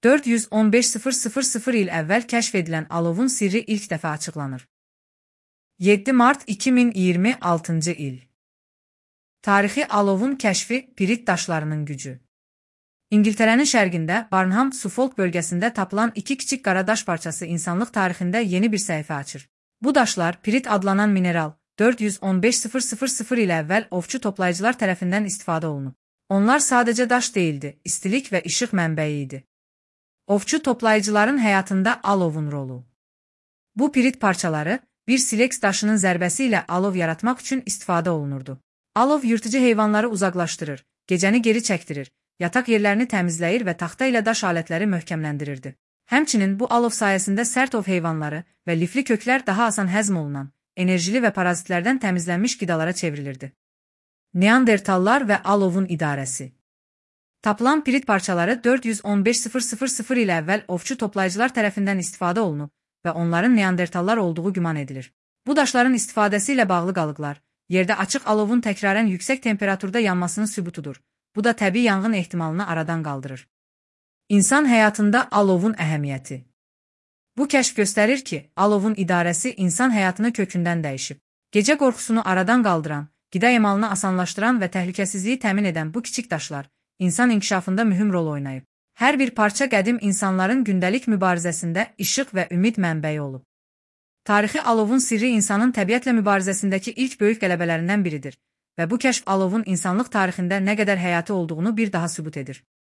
415.000 il əvvəl kəşf edilən alovun sirri ilk dəfə açıqlanır. 7 mart 2026-cı il. Tarixi alovun kəşfi, pirit daşlarının gücü. İngiltərənin şərqində, Barnham, Suffolk bölgəsində tapılan iki kiçik qara daş parçası insanlıq tarixində yeni bir səhifə açır. Bu daşlar, pirit adlanan mineral, 415.000 il əvvəl ovçu toplayıcılar tərəfindən istifadə olunub. Onlar sadəcə daş deyildi, istilik və işıq mənbəyi idi. Ovçu toplayıcıların həyatında alovun rolu. Bu pirit parçaları, bir sileks daşının zərbəsi ilə alov yaratmaq üçün istifadə olunurdu. Alov yırtıcı heyvanları uzaqlaşdırır, gecəni geri çəkdirir, yataq yerlərini təmizləyir və taxta ilə daş alətləri möhkəmləndirirdi. Həmçinin bu alov sayəsində sərt ov heyvanları və lifli köklər daha asan həzm olunan, enerjili və parazitlərdən təmizlənmiş qidalara çevrilirdi. Neandertallar və alovun idarəsi. Tapılan pirit parçaları 415.000 il əvvəl ovçu toplayıcılar tərəfindən istifadə olunub və onların neandertallar olduğu güman edilir. Bu daşların istifadəsi ilə bağlı qalıqlar, yerdə açıq alovun təkrarən yüksək temperaturda yanmasının sübutudur. Bu da təbii yanğın ehtimalını aradan qaldırır. İnsan həyatında alovun əhəmiyyəti. Bu kəşf göstərir ki, alovun idarəsi insan həyatını kökündən dəyişib. Gecə qorxusunu aradan qaldıran, qida emalını asanlaşdıran və təhlükəsizliyi təmin edən bu kiçik daşlar, insan inkişafında mühüm rol oynayıb. Hər bir parça qədim insanların gündəlik mübarizəsində işıq və ümid mənbəyi olub. Tarixi alovun sirri insanın təbiətlə mübarizəsindəki ilk böyük qələbələrindən biridir və bu kəşf alovun insanlıq tarixində nə qədər həyati olduğunu bir daha sübut edir.